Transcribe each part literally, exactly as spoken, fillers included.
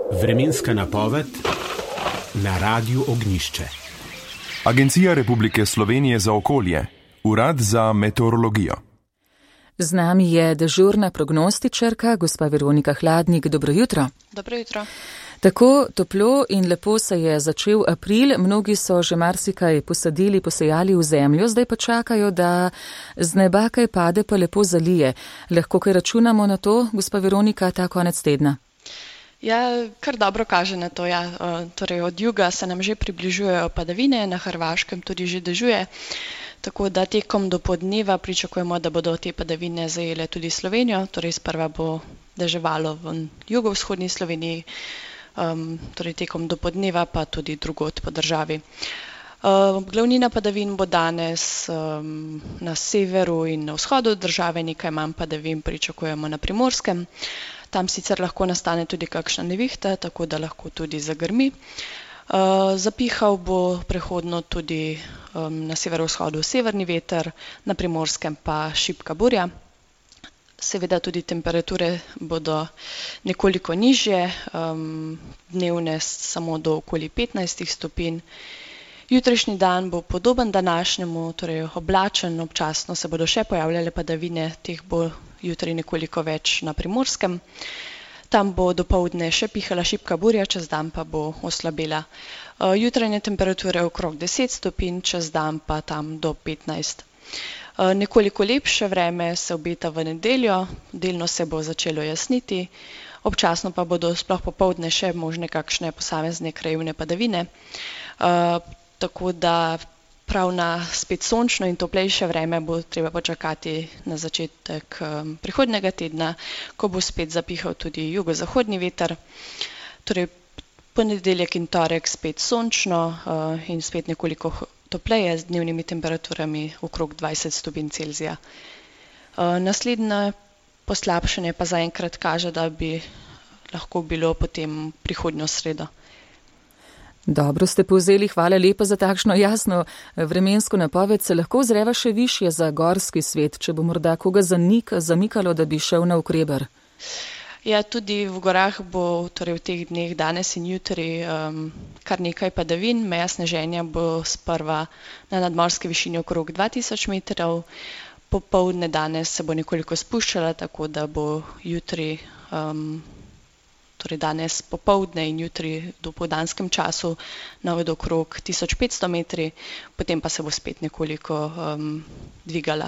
Vremenska napoved na Radiu Ognjišče. Agencija Republike Slovenije za okolje, Urad za meteorologijo. Z nami je dežurna prognostičarka, gospa Veronika Hladnik. Dobro jutro. Dobro jutro. Tako toplo in lepo se je začel april, mnogi so že marsikaj posadili, posejali v zemljo, zdaj pa čakajo, da z neba kaj pade, pa lepo zalije. Lahko kaj računamo na to, gospa Veronika, ta konec tedna? Ja, kar dobro kaže na to, ja. Torej od juga se nam že približujejo padavine, na Hrvaškem tudi že dežuje, tako da tekom do podneva pričakujemo, da bodo te padavine zajele tudi Slovenijo, torej sprva bo deževalo v jugovzhodni Sloveniji, um, torej tekom do podneva pa tudi drugod po državi. Uh, glavnina padavin bo danes um, na severu in na vzhodu države, nekaj manj padavin pričakujemo na Primorskem. Tam sicer lahko nastane tudi kakšna nevihta, tako da lahko tudi zagrmi. Uh, zapihal bo prehodno tudi um, na severovzhodu severni veter, na Primorskem pa šibka burja. Seveda tudi temperature bodo nekoliko nižje, um, dnevne samo do okoli petnajst stopinj. Jutrišnji dan bo podoben današnjemu, torej oblačen, občasno se bodo še pojavljale padavine, teh bo jutri nekoliko več na Primorskem. Tam bo dopoldne še pihala šibka burja, čez dan pa bo oslabela. Jutranje temperature okrog deset stopinj, čez dan pa tam do petnajst. Nekoliko lepše vreme se obeta v nedeljo, delno se bo začelo jasniti, občasno pa bodo sploh popoldne še možne kakšne posamezne krajevne padavine. Tako da prav na spet sončno in toplejše vreme bo treba počakati na začetek um, prihodnjega tedna, ko bo spet zapihal tudi jugozahodni veter. Torej ponedeljek in torek spet sončno uh, in spet nekoliko topleje z dnevnimi temperaturami okrog dvajset stopinj Celzija. Uh, naslednje poslabšanje pa zaenkrat kaže, da bi lahko bilo potem prihodnjo sredo. Dobro ste povzeli, hvala lepa za takšno jasno vremensko napoved. Se lahko zreva še višje za gorski svet, če bo morda koga zanik, zamikalo, da bi šel na Ukreber? Ja, tudi v gorah bo torej v teh dneh danes in jutri um, kar nekaj padavin. Meja sneženja bo sprva na nadmorski višini okrog dva tisoč metrov. Popoldne danes se bo nekoliko spuščala, tako da bo jutri um, torej danes popoldne in jutri v dopoldanskem času na okrog tisoč petsto metri, potem pa se bo spet nekoliko um, dvigala.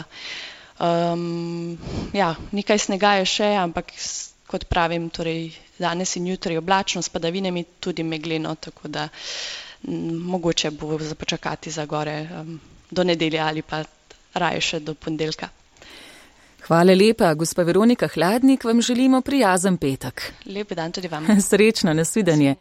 Um, ja, nekaj snega je še, ampak kot pravim, torej danes in jutri oblačno s padavinami, tudi megleno, tako da m, mogoče bo započakati za gore um, do nedelje ali pa raje še do ponedeljka. Hvala lepa, gospa Veronika Hladnik, vam želimo prijazen petek. Lep dan tudi vam. Srečno, nasvidenje.